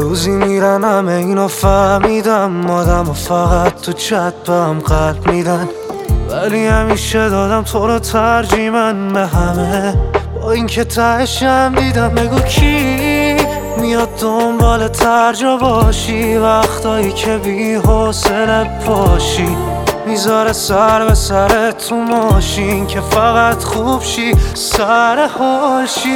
روزی میرن همه اینو فهمیدم، آدم و فقط تو چت به هم قلب میدن، ولی همیشه دادم تو رو ترجیح من به همه. با این که تهشم دیدم بگو کی میاد دنبال ترجا باشی، وقتایی که بی حوصله پاشی، میذاره سر به سر تو ماشین که فقط خوب شی سر حال شی.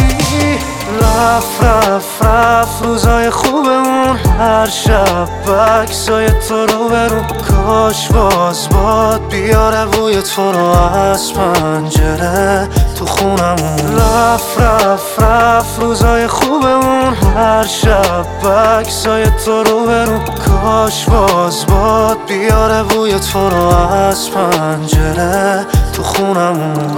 رفت روزای خوبمون، هر شب بکسای تو رو برون، کاش باز باد بیاره بوی تو رو از پنجره تو خونمون. رفت روزای خوبمون، هر شب بکسای تو رو برون، کاش باز باد بیاره بوی تو رو از پنجره تو خونمون.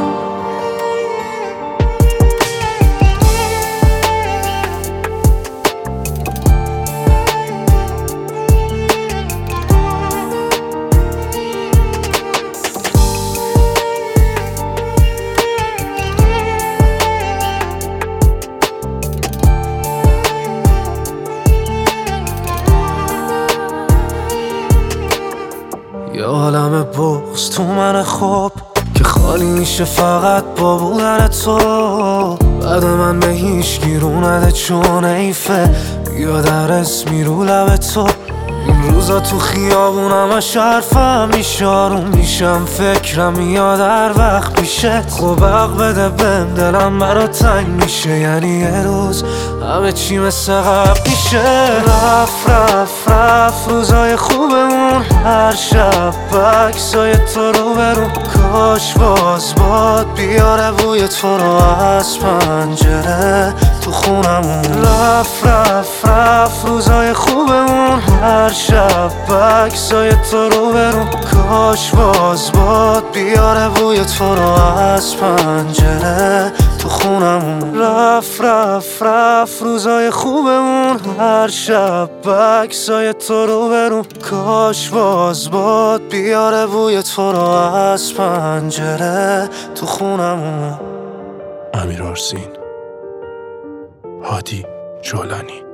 یه عالم بغض تو من خوب که خالی میشه فقط با بودن تو، بعد من به هیچ گیرو نده چون ایفه، بیا در اسمی رو لب تو. این روزا تو خیابونم همش حرفم میشه، آروم میشم فکرم میاد هر وقت میشه، خب حق بده بهم دلم برا تنگ میشه، یعنی یه روز همه چی مثل قبل میشه. رفت روزای خوبمون، هر شب بکسای تو رو برون، کاش باز باد بیاره بوی تو رو از پنجره تو خونمون. رفت روزای خوبمون، هر شب بکسای تو رو برون، کاش باز باد بیاره بوی تو رو از پنجره تو خونمون. رفت روزای خوبمون، هر شب بکسای تو رو برون، کاش باز باد بیاره بوی تو رو از پنجره تو خونمون. امیر آرسین، هادی جولانی.